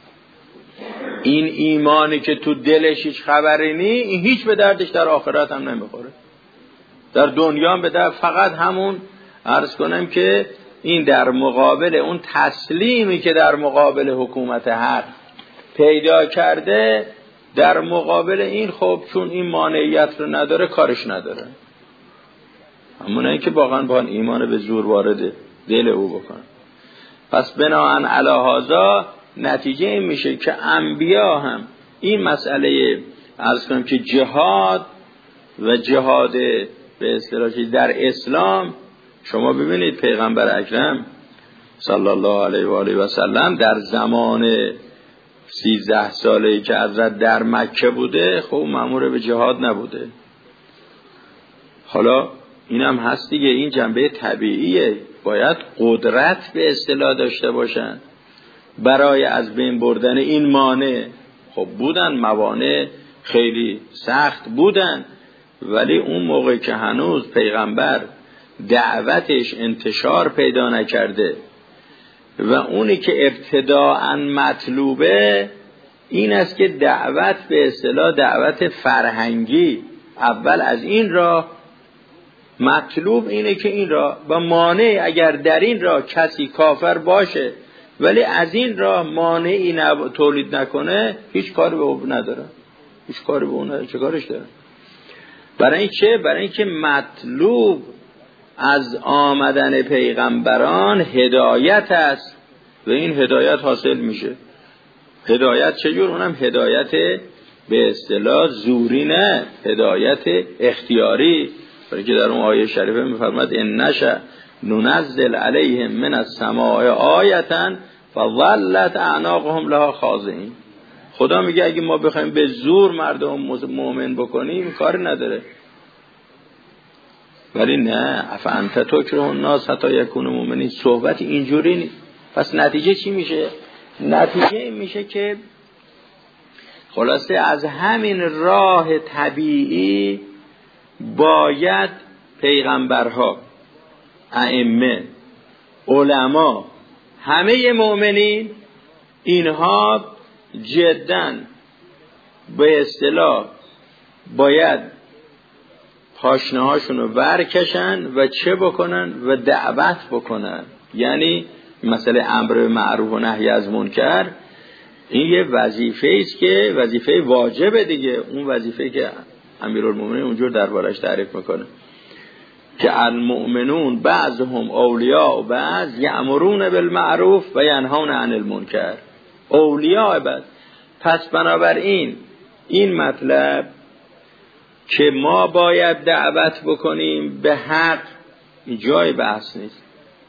این ایمانی که تو دلش هیچ خبری نی، این هیچ به دردش در آخرت هم نمیخوره. در دنیا هم به درد، فقط همون عرض کنم که این در مقابل اون تسلیمی که در مقابل حکومت حق پیدا کرده، در مقابل این خب چون این مانعیت رو نداره کارش نداره. همونه که واقعا با ایمان به زور وارد دل او بکنه. پس بناهن علی هذا نتیجه این میشه که انبیا هم این مسئله عرض کنم که جهاد و جهاد به اصطلاح در اسلام، شما ببینید پیغمبر اکرم صلی الله علیه و آله و سلم در زمان 13 ساله‌ای که حضرت در مکه بوده، خب مأمور به جهاد نبوده. حالا اینم هست دیگه، این جنبه طبیعیه، باید قدرت به اصطلاح داشته باشن برای از بین بردن این مانع. خب بودن موانع خیلی سخت بودن، ولی اون موقع که هنوز پیغمبر دعوتش انتشار پیدا نکرده و اونی که ابتداءً مطلوبه این است که دعوت به اصطلاح دعوت فرهنگی اول از این راه مطلوب اینه که این راه و مانع اگر در این راه کسی کافر باشه ولی از این راه مانعی تولید نکنه، هیچ کاری به اون نداره، هیچ کاری به اون نداره. چه کارش داره؟ برای این چه؟ برای این که مطلوب از آمدن پیغمبران هدایت است و این هدایت حاصل میشه. هدایت چجور؟ اونم هدایت به اصطلاح زوری نه، هدایت اختیاری. برای که در اون آیه شریفه میفرماد ان نشأ ننزل علیهم من السماء آیة فظلت اعناقهم لها خاضعین. خدا میگه اگه ما بخوایم به زور مردم مؤمن بکنیم کاری نداره، ولی نه افانت تکره الناس حتی یکونوا مؤمنین. صحبت اینجوری نیست. پس نتیجه چی میشه؟ نتیجه این میشه که خلاصه از همین راه طبیعی باید پیغمبرها، ائمه، علما، همه مؤمنین اینها جداً به اصطلاح باید پاشنه هاشون رو ورکشن و چه بکنن و دعوت بکنن. یعنی مسئله امر معروف و نهی از منکر این یه وظیفه است که وظیفه واجبه دیگه. اون وظیفه که امیرالمومنین اونجور دربارش تعریف میکنه که المؤمنون بعضهم اولیاء و بعض یأمرون بالمعروف و ینهون عن المنکر. اولیاء بعض. پس بنابراین این مطلب که ما باید دعوت بکنیم به حق جای بحث نیست.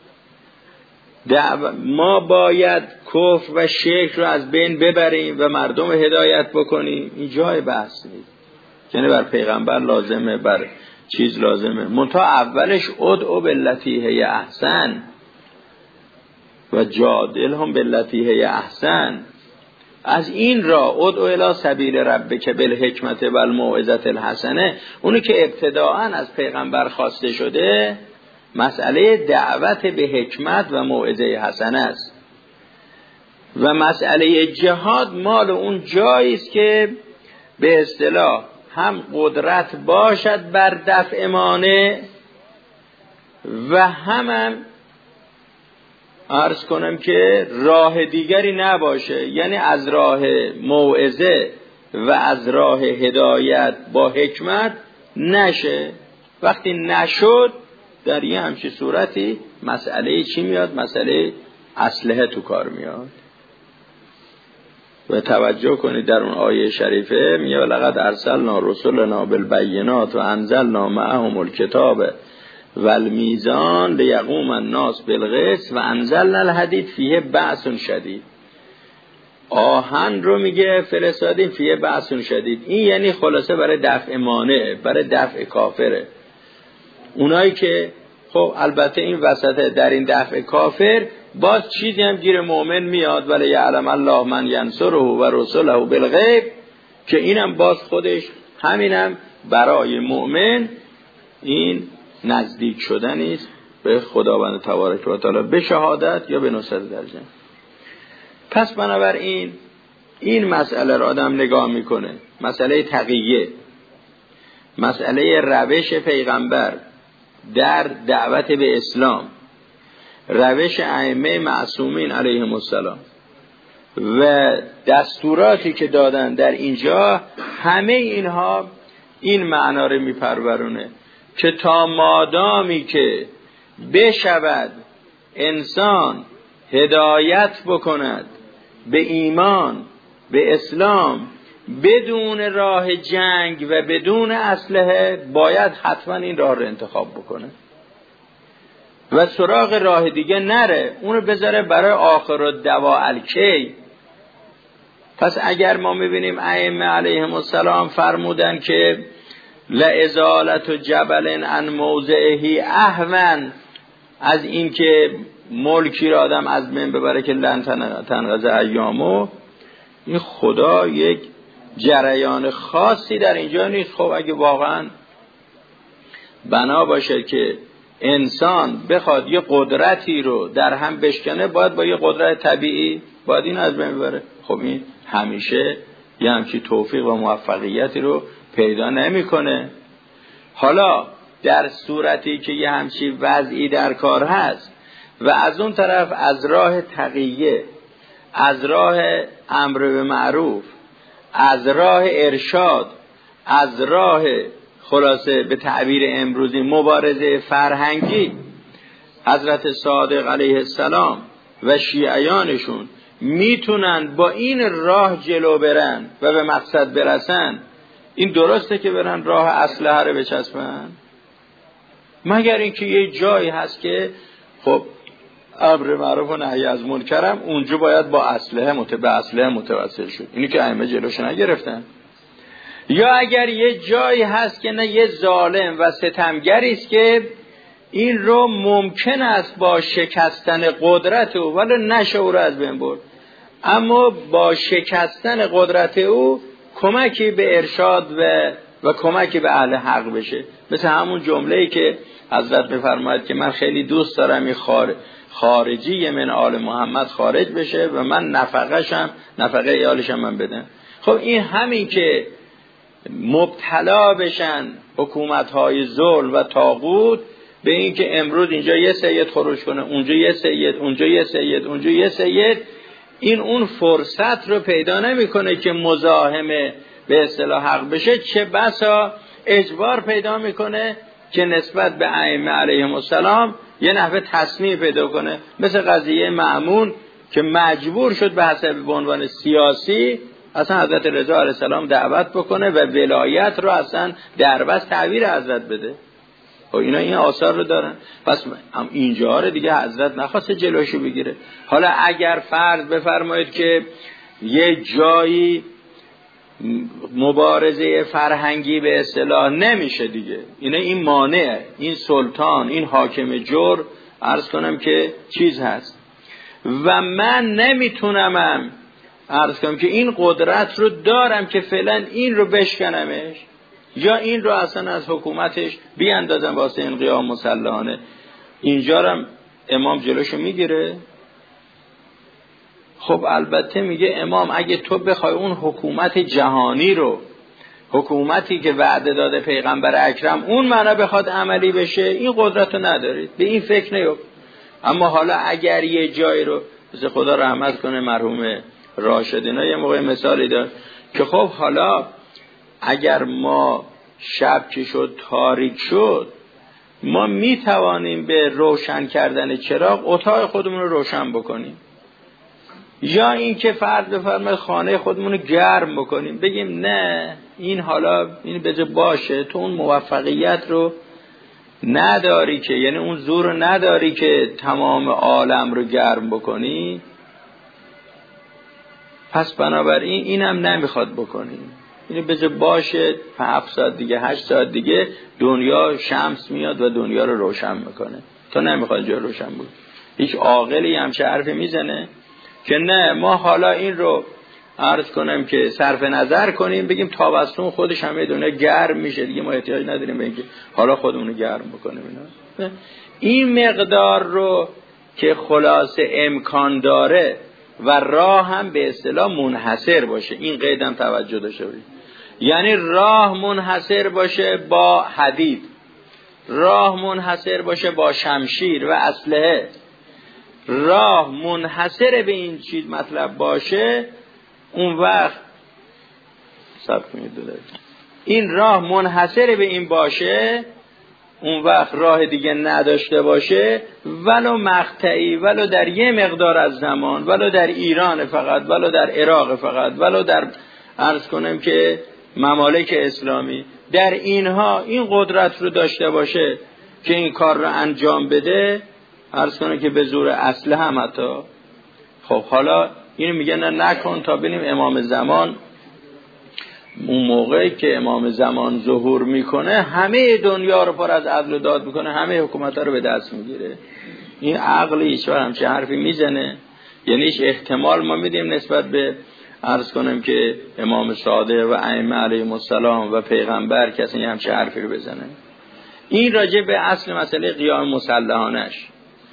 ما باید کفر و شرک رو از بین ببریم و مردم هدایت بکنیم، این جای بحث نیست. یعنی بر پیغمبر لازمه، بر چیز لازمه. منتها اولش ادعو باللتی هی احسن و جادلهم باللتی هی احسن. از این را ادعو الی سبیل ربک بالحکمت و الموعظة الحسنه، اونی که ابتداءً از پیغمبر خواسته شده مسئله دعوت به حکمت و موعظه حسنه است. و مسئله جهاد مال اون جایی است که به اصطلاح هم قدرت باشد بر دفع مانع و هم عرض کنم که راه دیگری نباشه، یعنی از راه موعظه و از راه هدایت با حکمت نشه. وقتی نشد در یه همچین صورتی مسئله چی میاد؟ مسئله اسلحه تو کار میاد. و توجه کنید در اون آیه شریفه میگه لقد ارسلنا رسلنا بالبینات و انزلنا معهم الکتاب والمیزان لیقوم الناس بالقسط و انزلنا الحدید فیه بأس شدید. آهن رو میگه فرستادیم فیه بأس شدید. این یعنی خلاصه برای دفع مانع، برای دفع کافره. اونایی که خب البته این وسط در این دفع کافر باز چیزی هم گیر مؤمن میاد، ولی یعلم الله من ینصره و رسله بالغیب، که اینم باز خودش همینم برای مؤمن این نزدیک شدن است به خداوند تبارک و تعالی به شهادت یا به نصرت در جنگ. پس بنابراین این مسئله را آدم نگاه میکنه، مسئله تقیه، مسئله روش پیغمبر در دعوت به اسلام، روش ائمه معصومین علیهم السلام و دستوراتی که دادن در اینجا، همه اینها این معنا رو میپرورونه که تا مادامی که بشود انسان هدایت بکند به ایمان، به اسلام، بدون راه جنگ و بدون اسلحه، باید حتما این راه رو انتخاب بکنه و سراغ راه دیگه نره، اونو بذاره برای آخر الدواء الکی. پس اگر ما میبینیم ائمه علیهم السلام فرمودن که لازالت جبل عن موضعه اهون از این که ملکی را آدم از بین ببره که لن تنقضی ایامو، این خدا یک جریان خاصی در اینجا نیست. خب اگه واقعا بنا باشه که انسان بخواد یه قدرتی رو در هم بشکنه، باید با یه قدرت طبیعی باید این از بین ببره. خب این همیشه یه همچی توفیق و موفقیتی رو پیدا نمیکنه. حالا در صورتی که یه همچی وضعی در کار هست و از اون طرف از راه تقیه، از راه امر به معروف، از راه ارشاد، از راه خلاصه به تعبیر امروزی مبارزه فرهنگی، حضرت صادق علیه السلام و شیعیانشون میتونن با این راه جلو برن و به مقصد برسن. این درسته که برن راه اسلحه رو بچسبن؟ مگر اینکه یه جایی هست که خب امر معروف و نهی از منکرم اونجا باید با اسلحه متوسل شد. اینی که ائمه جلوش نگرفتن. یا اگر یه جایی هست که نه، یه ظالم و ستمگری است که این رو ممکن است با شکستن قدرت او، ولی نشه او رو از بین برد، اما با شکستن قدرت او کمکی به ارشاد و کمکی به اهل حق بشه. مثل همون جمله‌ای که حضرت می‌فرماید که من خیلی دوست دارم این خارجی من آل محمد خارج بشه و من نفقه ایالشم من بدم. خب این همین که مبتلا بشن حکومت‌های ظلم و طاغوت به این که امروز اینجا یه سید خروج کنه، اونجا یه سید، اونجا یه سید، اونجا یه سید، این اون فرصت رو پیدا نمیکنه که مزاحم به اصطلاح حق بشه، چه بسا اجبار پیدا میکنه که نسبت به ائمه علیهم السلام یه نحوه تصنیع پیدا کنه، مثل قضیه مأمون که مجبور شد به حسب به عنوان سیاسی اصلا حضرت رضا علیه السلام دعوت بکنه و ولایت رو اصلا دربست تعبیر حضرت بده. و اینا این آثار رو دارن. پس اینجا رو دیگه حضرت نخواسته جلوشو بگیره. حالا اگر فرض بفرمایید که یه جایی مبارزه فرهنگی به اصطلاح نمیشه دیگه، این مانعه، این سلطان، این حاکم جور عرض کنم که چیز هست و من نمیتونم عرض کنم که این قدرت رو دارم که فعلا این رو بشکنمش یا این رو اصلا از حکومتش بیاندازم واسه این قیام مسلحانه. اینجا هم امام جلوشو میگیره. خب البته میگه امام اگه تو بخوای اون حکومت جهانی رو، حکومتی که وعده داده پیغمبر اکرم، اون معنا بخواد عملی بشه، این قدرت رو ندارید، به این فکر نیفت. اما حالا اگر یه جایی رو خدا رحمت کنه مرحوم راشد اینا یه موقع مثالی داد که خب حالا اگر ما شب که شد تاریک شد ما میتوانیم به روشن کردن چراغ اتاق خودمون رو روشن بکنیم، یا این که فرض بفرمایید خانه خودمون رو گرم بکنیم، بگیم نه این حالا این بذار باشه، تو اون موفقیت رو نداری که، یعنی اون زور رو نداری که تمام عالم رو گرم بکنی، پس بنابراین اینم نمیخواد بکنی، یعنی بذار باشه 7 ساعت دیگه 8 ساعت دیگه دنیا شمس میاد و دنیا رو روشن میکنه، تو نمیخواد جا روشن بود. هیچ عاقلی همچه حرفی میزنه که نه ما حالا این رو عرض کنم که صرف نظر کنیم، بگیم تابستون خودش همه دنیا گرم میشه دیگه، ما احتیاج نداریم به اینکه حالا خودمون رو گرم بکنیم. این مقدار رو که خلاصه امکان داره و راه هم به اصطلاح منحصر باشه، این قیدم توجه داشته باشید، یعنی راه منحصر باشه با حدید، راه منحصر باشه با شمشیر و اسلحه، راه منحصر به این چیز مطلب باشه، اون وقت صبر کنید این راه منحصر به این باشه، اون وقت راه دیگه نداشته باشه، ولو مقطعی، ولو در یه مقدار از زمان، ولو در ایران فقط، ولو در عراق فقط، ولو در عرض کنم که ممالک اسلامی، در اینها این قدرت رو داشته باشه که این کار رو انجام بده، عرض کنم که به زور اسلحه هم حتی. خب حالا اینو میگن نه نکن تا ببینیم امام زمان، اون موقعی که امام زمان ظهور میکنه همه دنیا رو پر از عدل و داد میکنه، همه حکومت‌ها رو به دست میگیره. این عقل ایشوار همچه حرفی میزنه؟ یعنی هیچ احتمال ما میدیم نسبت به عرض کنم که امام صادق و ائمه علیهم السلام و پیغمبر کسی همچه حرفی رو بزنه؟ این راجع به اصل مسئله قیام مسلحانش.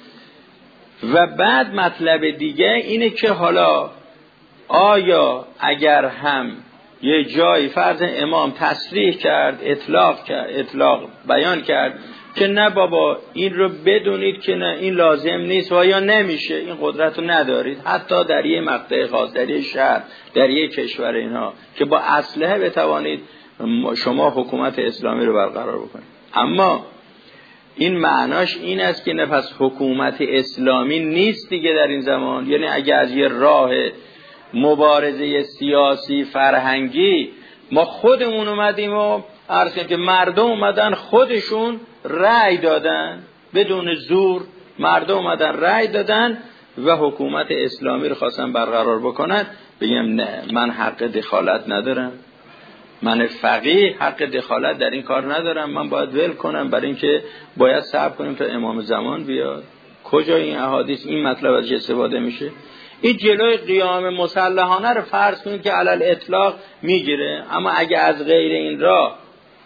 و بعد مطلب دیگه اینه که حالا آیا اگر هم یه جایی فرض امام تصریح کرد، اطلاق بیان کرد که نه بابا این رو بدونید که نه این لازم نیست و یا نمیشه، این قدرت رو ندارید، حتی در یه مقطع خاص، در یه شهر، در یه کشور اینها که با اسلحه بتوانید شما حکومت اسلامی رو برقرار بکنید. اما این معناش این است که نه پس حکومت اسلامی نیست دیگه در این زمان، یعنی اگه از یه راه مبارزه سیاسی فرهنگی ما خودمون اومدیم و عرض کنیم که مردم اومدن خودشون رأی دادن بدون زور، مردم اومدن رأی دادن و حکومت اسلامی رو خواستن برقرار بکنن، بگم نه من حق دخالت ندارم، من فقیه حق دخالت در این کار ندارم، من باید ول کنم، برای اینکه باید صبر کنیم تا امام زمان بیاد. کجا این احادیث این مطلب ازش استفاده میشه؟ این جلوی قیام مسلحانه رو فرض کنید که علل اطلاق میگیره، اما اگه از غیر این راه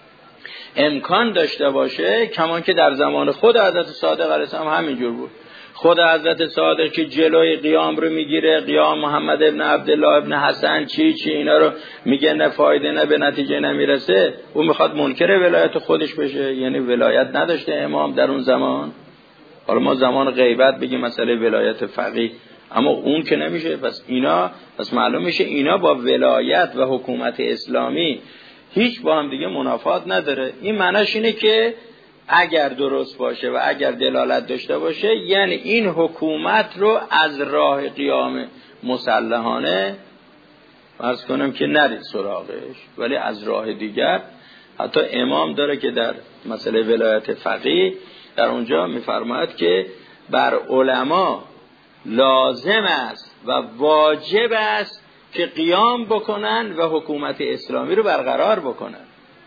امکان داشته باشه، کمان که در زمان خود حضرت صادق علیه السلام همینجور بود، خود حضرت صادق که جلوی قیام رو میگیره، قیام محمد ابن عبدالله ابن حسن چی اینا رو میگه نه فایده نه به نتیجه نمیرسه، او میخواد منکر ولایت خودش بشه، یعنی ولایت نداشته امام در اون زمان. حالا ما زمان غیبت بگیم مسئله ولایت فقیه اما اون که نمیشه. پس معلوم میشه اینا با ولایت و حکومت اسلامی هیچ با هم دیگه منافات نداره. این معناش اینه که اگر درست باشه و اگر دلالت داشته باشه، یعنی این حکومت رو از راه قیام مسلحانه فرض کنم که نرید سراغش، ولی از راه دیگر. حتی امام داره که در مسئله ولایت فقیه در اونجا میفرماید که بر علما لازم است و واجب است که قیام بکنن و حکومت اسلامی رو برقرار بکنن.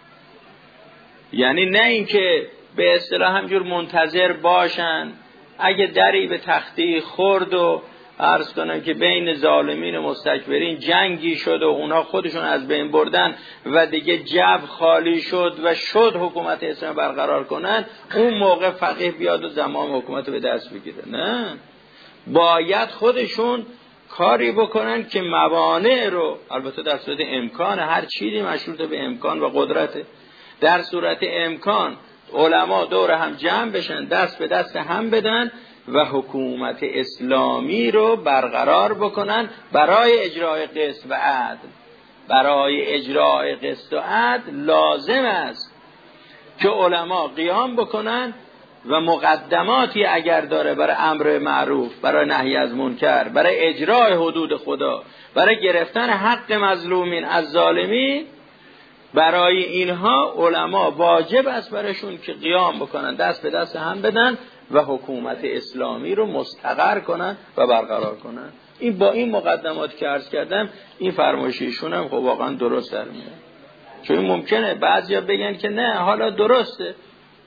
یعنی نه اینکه به اصطلاح همجور منتظر باشن اگه دری به تختی خورد و عرض کنم که بین ظالمین و مستکبرین جنگی شد و اونا خودشون از بین بردن و دیگه جو خالی شد و حکومت اسلامی برقرار کنن، اون موقع فقیه بیاد و زمام حکومت رو به دست بگیره. نه، باید خودشون کاری بکنن که موانع رو، البته در صورت امکان، هر چیزی مشروط به امکان و قدرته، در صورت امکان علما دور هم جمع بشن، دست به دست هم بدن و حکومت اسلامی رو برقرار بکنن برای اجرای قسط و عدل. برای اجرای قسط و عدل لازم است که علما قیام بکنن و مقدماتی اگر داره برای امر معروف، برای نهی از منکر، برای اجرای حدود خدا، برای گرفتن حق مظلومین از ظالمین، برای اینها علما واجب است برایشون که قیام بکنن، دست به دست هم بدن و حکومت اسلامی رو مستقر کنن و برقرار کنن. این با این مقدمات که عرض کردم، این فرمایششون هم خب واقعا درست در میاد. چون ممکنه بعضیا بگن که نه، حالا درسته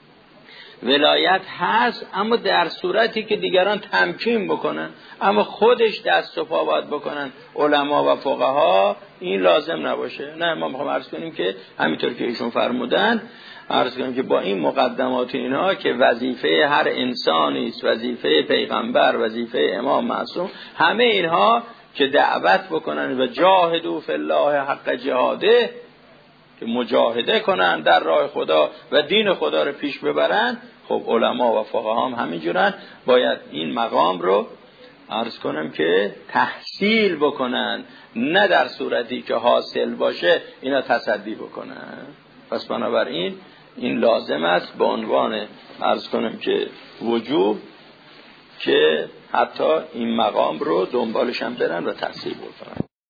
ولایت هست، اما در صورتی که دیگران تمکین بکنن، اما خودش دست و پا باید بکنن علما و فقها، این لازم نباشه. نه، ما میخوام عرض کنیم که همینطور که ایشون فرمودن، عرض کنیم که با این مقدمات اینا که وظیفه هر انسانی است، وظیفه پیغمبر، وظیفه امام معصوم، همه اینها که دعوت بکنن و جاهدوا فی الله حق جهاده، که مجاهده کنن در راه خدا و دین خدا رو پیش ببرن. خب علما و فقها هم همینجورن، باید این مقام رو عرض کنم که تحصیل بکنن، نه در صورتی که حاصل باشه اینا تصدی بکنن. پس بنابراین این لازم است به عنوان عرض کنم که وجوب که حتی این مقام رو دنبالش هم برن و تحصیل بکنن.